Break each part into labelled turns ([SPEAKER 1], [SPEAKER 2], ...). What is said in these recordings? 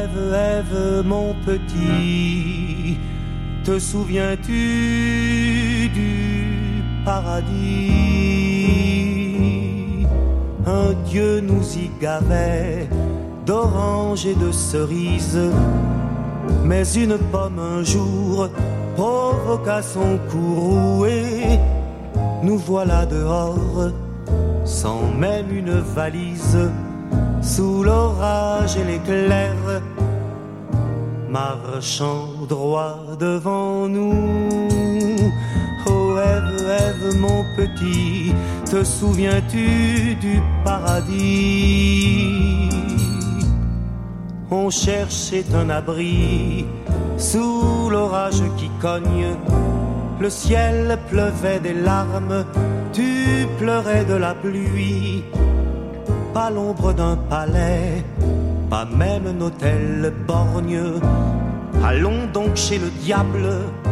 [SPEAKER 1] Ève, mon petit, te souviens-tu du paradis? Un Dieu nous y gavait d'oranges et de cerises, mais une pomme un jour provoqua son courroux et nous voilà dehors, sans même une valise, sous l'orage et l'éclair, marchant droit devant nous. Oh Ève, Ève, mon petit, te souviens-tu du paradis? On cherchait un abri sous l'orage qui cogne. Le ciel pleuvait des larmes, tu pleurais de la pluie. Pas l'ombre d'un palais, pas même un hôtel borgne. Allons donc chez le diable,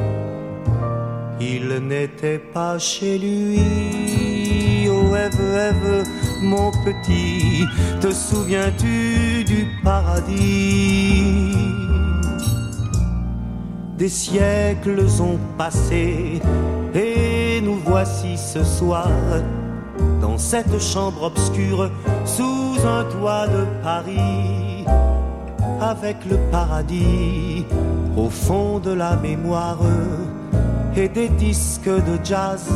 [SPEAKER 1] il n'était pas chez lui. Oh Ève, Ève, mon petit, te souviens-tu du paradis? Des siècles ont passé et nous voici ce soir dans cette chambre obscure sous un toit de Paris, avec le paradis au fond de la mémoire et des disques de jazz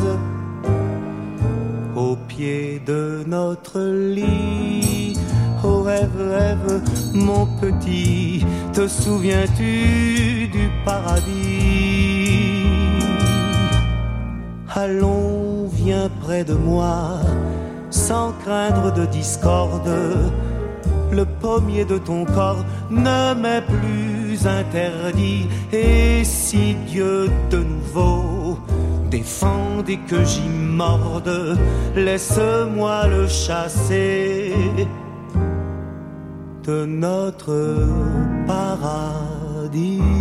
[SPEAKER 1] au pied de notre lit. Oh Ève, Ève, mon petit, te souviens-tu du paradis? Allons, viens près de moi, sans craindre de discorde. Le pommier de ton corps ne m'est plus interdit. Et si Dieu de nouveau défend et que j'y morde, laisse-moi le chasser de notre paradis.